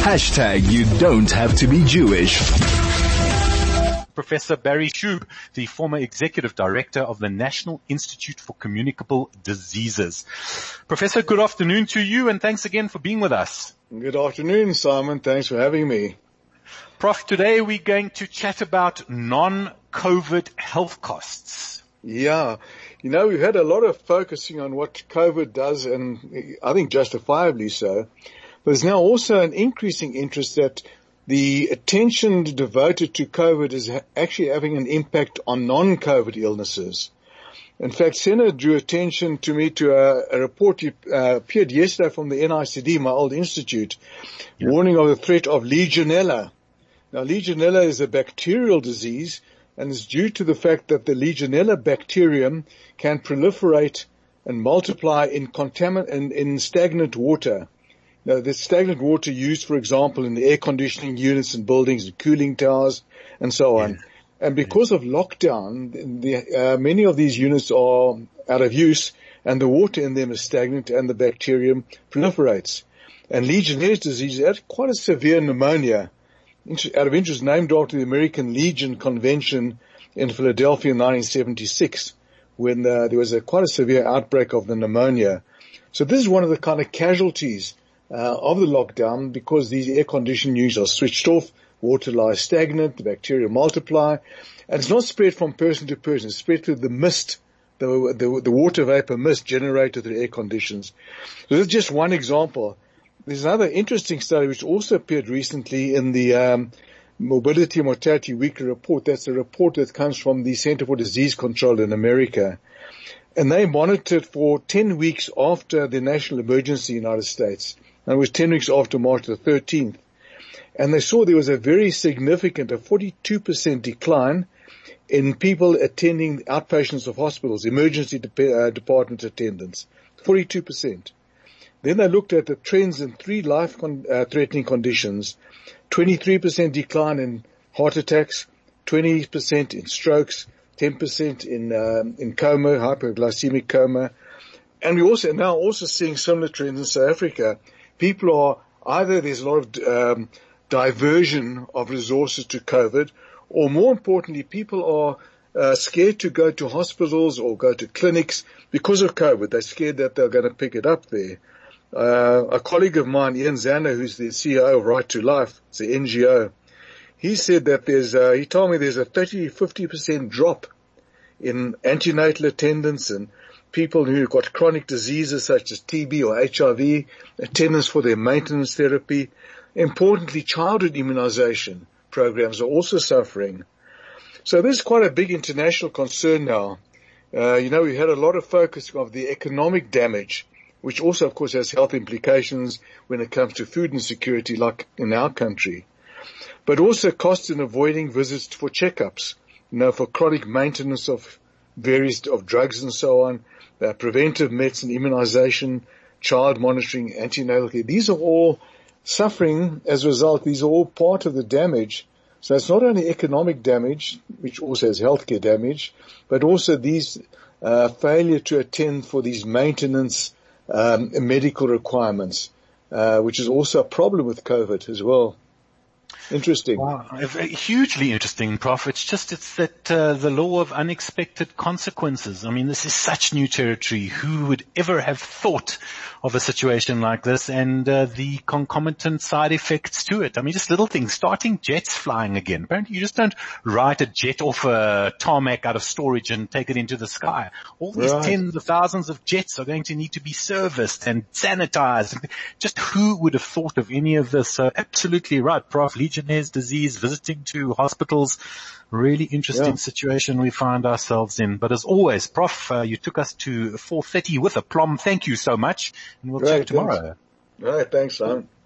Hashtag you don't have to be Jewish. Professor Barry Shub, the former executive director of the National Institute for Communicable Diseases. Professor, good afternoon to you, and thanks again for being with us. Good afternoon, Simon. Thanks for having me. Prof, today we're going to chat about non-COVID health costs. Yeah. We've had a lot of focusing on what COVID does, and I think justifiably so. But there's now also an increasing interest that the attention devoted to COVID is actually having an impact on non-COVID illnesses. In fact, Senna drew attention to me to a report appeared yesterday from the NICD, my old institute, warning of the threat of Legionella. Now, Legionella is a bacterial disease and is due to the fact that the Legionella bacterium can proliferate and multiply in stagnant water. Now, the stagnant water used, for example, in the air conditioning units in buildings, the cooling towers, and so on. And because of lockdown, many of these units are out of use, and the water in them is stagnant, and the bacterium proliferates. And Legionnaires' disease is quite a severe pneumonia, out of interest, named after the American Legion Convention in Philadelphia in 1976, when there was quite a severe outbreak of the pneumonia. So this is one of the kind of casualties of the lockdown, because these air conditioning units are switched off, water lies stagnant, the bacteria multiply, and it's not spread from person to person, it's spread through the mist, the water vapor mist generated through air conditions. So this is just one example. There's another interesting study which also appeared recently in the Morbidity and Mortality Weekly Report. That's a report that comes from the Center for Disease Control in America. And they monitored for 10 weeks after the national emergency in the United States. And it was 10 weeks after March the 13th. And they saw there was a very significant, a 42% decline in people attending outpatients of hospitals, emergency department attendants. 42%. Then they looked at the trends in three life-threatening conditions. 23% decline in heart attacks, 20% in strokes, 10% in coma, hypoglycemic coma. And we're now also seeing similar trends in South Africa. People are either there's a lot of diversion of resources to COVID, or more importantly, people are scared to go to hospitals or go to clinics because of COVID. They're scared that they're going to pick it up there. A colleague of mine, Ian Zanner, who's the CEO of Right to Life, it's an NGO, he said that he told me there's a 50% drop in antenatal attendance and people who've got chronic diseases such as TB or HIV, attendance for their maintenance therapy. Importantly, childhood immunization programs are also suffering. So this is quite a big international concern now. We had a lot of focus of the economic damage, which also, of course, has health implications when it comes to food insecurity, like in our country. But also costs in avoiding visits for checkups, for chronic maintenance of of drugs and so on, preventive medicine, immunization, child monitoring, antenatal care. These are all suffering as a result. These are all part of the damage. So it's not only economic damage, which also has healthcare damage, but also these failure to attend for these maintenance medical requirements, which is also a problem with COVID as well. Interesting. Wow. Hugely interesting, Prof. It's that the law of unexpected consequences. I mean, this is such new territory. Who would ever have thought of a situation like this and the concomitant side effects to it? I mean, just little things, starting jets flying again. Apparently you just don't write a jet off a tarmac out of storage and take it into the sky. All these tens of thousands of jets are going to need to be serviced and sanitized. Just who would have thought of any of this? So absolutely right, Prof. Legionnaire's disease, visiting to hospitals, really interesting situation we find ourselves in. But as always, Prof, you took us to 4:30 with aplomb. Thank you so much, and we'll chat tomorrow. All right, thanks, Simon.